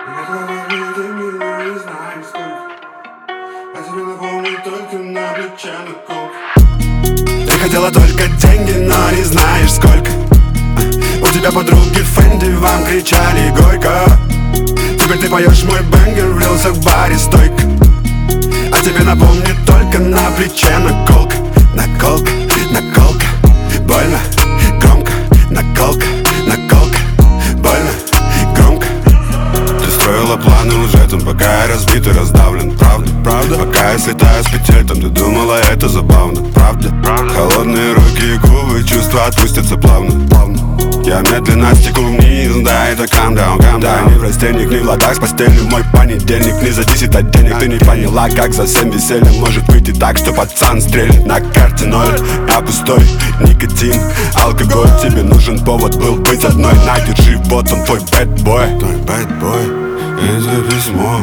Не знаешь сколько, а тебе напомню только на плече наколка. Ты хотела только деньги, но не знаешь сколько. У тебя подруги Фэнди вам кричали горько. Теперь ты поешь мой бэнгер, влился в баре стойка. А тебе напомнит только на плече наколка. Наколка, наколка, больно, громко. Наколка, наколка, больно, громко. Ты строила планы лжецом, пока я разбит и раздавлен. Правда, правда, пока я слетаю с петель, там ты думала это забавно. Правда, правда, холодные руки и губы, чувства отпустятся плавно, плавно. Я медленно стеку вниз, да, это calm down, calm down. Ни в растениях, ни в ладах с постелью. Мой понедельник не зависит от денег. Ты не поняла, как за 7 весельем может выйти так, что пацан стрельнет. На карте ноль, а пустой никотин, алкоголь. Тебе нужен повод был быть одной. На, держи, вот он твой bad boy. Твой bad boy, это письмо.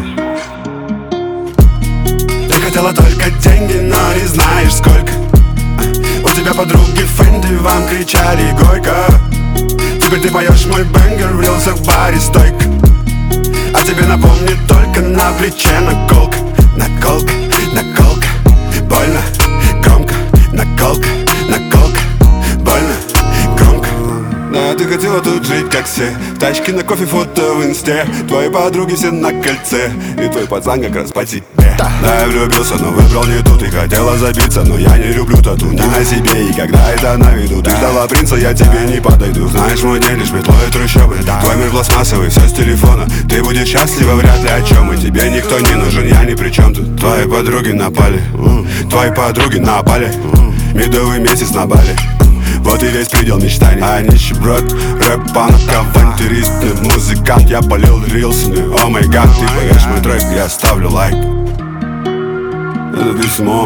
Ты хотела только деньги, но не знаешь сколько. У тебя подруги Фэнди вам кричали горько. Теперь ты поешь мой бэнгер, влился в баре стойка. А тебе напомнит только на плече наколка. Наколка, наколка, больно, громко. Наколка, наколка, больно, громко. Да, ты хотела тут жить как все. Тачки на кофе, фото в инсте. Твои подруги все на кольце. И твой пацан как раз по тебе. Да, я влюбился, но выбрал не тут. И хотела забиться, но я не люблю тату. Не на себе, и когда это на виду. Ты ждала принца, я тебе не подойду. Знаешь, мой день лишь метло и трущобы. Твой мир пластмассовый, все с телефона. Ты будешь счастлива вряд ли о чем. И тебе никто не нужен, я ни при чем тут. Твои подруги напали, твои подруги напали. Медовый месяц на Бали. Вот и весь предел мечтаний. А нищеброд, рэп-панк, авантюристный музыкант. Я полил рилсами, о май гад. Ты поешь мой трек, я ставлю лайк. Это письмо.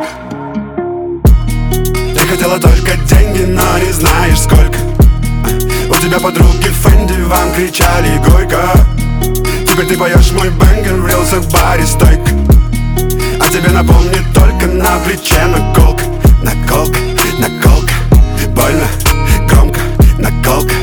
Ты хотела только деньги, но не знаешь сколько. У тебя подруги Фэнди вам кричали горько. Теперь ты поешь мой бэнгер, влился в баре стойка. А тебе напомнит только на плече наколка. Наколка, наколка, больно, громко. Наколка,